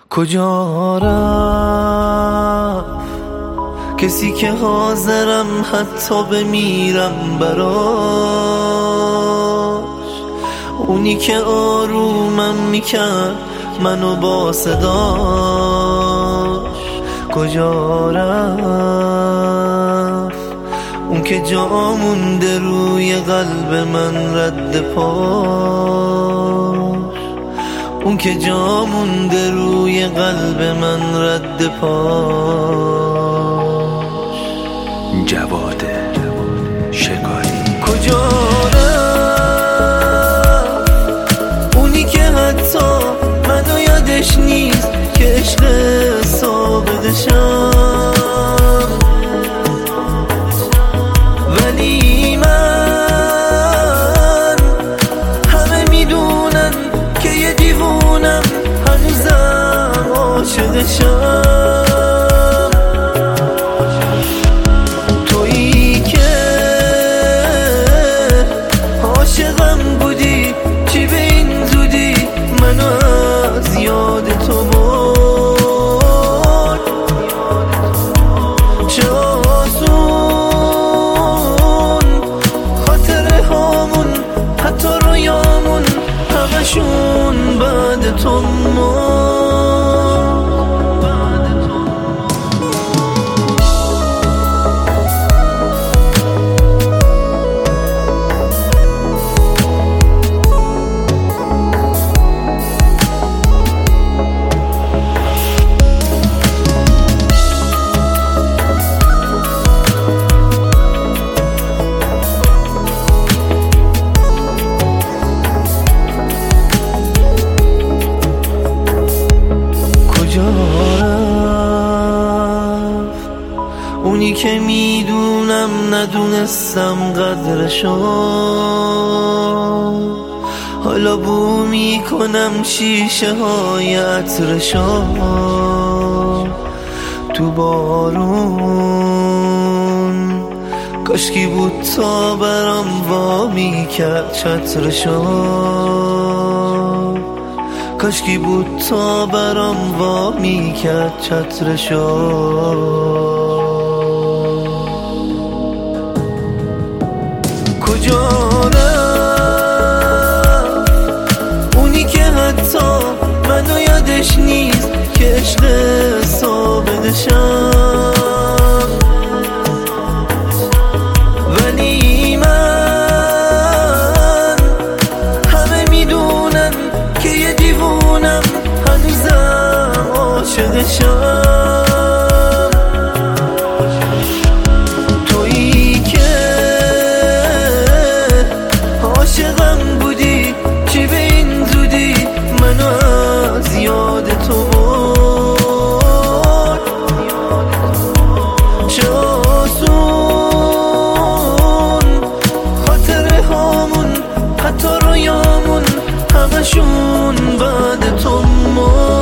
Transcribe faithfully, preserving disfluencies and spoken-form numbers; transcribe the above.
کجا رفت کسی که حاضرم حتی بمیرم براش، اونی که آرومم میکرد منو با صداش. کجا رفت اون که جا مونده روی قلب من رد پاش، اون که جا مونده روی قلب من رد پاش. جواد شکاری. کجا رفت اونی که حتی منو یادش نیست که عشق ثابتشم، ولی من همه میدونن که یه دیوونم هنوزم عاشقشم. تویی که عاشقم بودی چی به این زودی منو از یاد تو برد. چه آسون خاطره هامون حتی رویامون همشون بعد تو مرد. اونی که میدونم ندونستم قدرشو، حالا بو میکنم شیشه های عطرشو. تو بارون کاشکی بود تا برام وا میکرد چترشو، کاشکی بود تا برام وا میکرد چترشو. کجا رفت اونی که حتی منو یادش نیست که عشق ثابتشم، ولی من همه میدونن که یه دیوونم هنوزم عاشقشم. عاشقم بودی چی به این زودی منو از یاد تو برد. چه آسون خاطره هامون حتی رویامون همشون بعد تو مرد.